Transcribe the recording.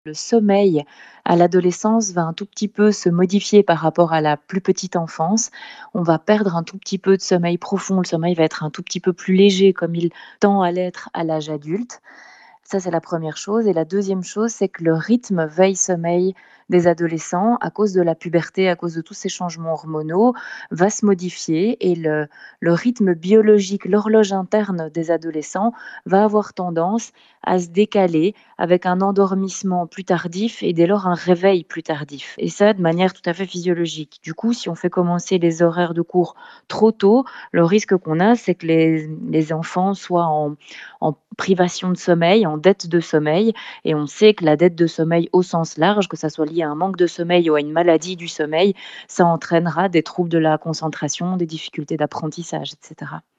Le sommeil à l'adolescence va un tout petit peu se modifier par rapport à la plus petite enfance. On va perdre un tout petit peu de sommeil profond. Le sommeil va être un tout petit peu plus léger comme il tend à l'être à l'âge adulte. Ça, c'est la première chose et la deuxième chose, c'est que le rythme veille-sommeil des adolescents, à cause de la puberté, à cause de tous ces changements hormonaux, va se modifier et le rythme biologique, l'horloge interne des adolescents va avoir tendance à se décaler avec un endormissement plus tardif et dès lors un réveil plus tardif et ça de manière tout à fait physiologique. Du coup, si on fait commencer les horaires de cours trop tôt, le risque qu'on a, c'est que les enfants soient en privation de sommeil, en dette de sommeil et on sait que la dette de sommeil au sens large, que ça soit lié à un manque de sommeil ou à une maladie du sommeil, ça entraînera des troubles de la concentration, des difficultés d'apprentissage et cetera.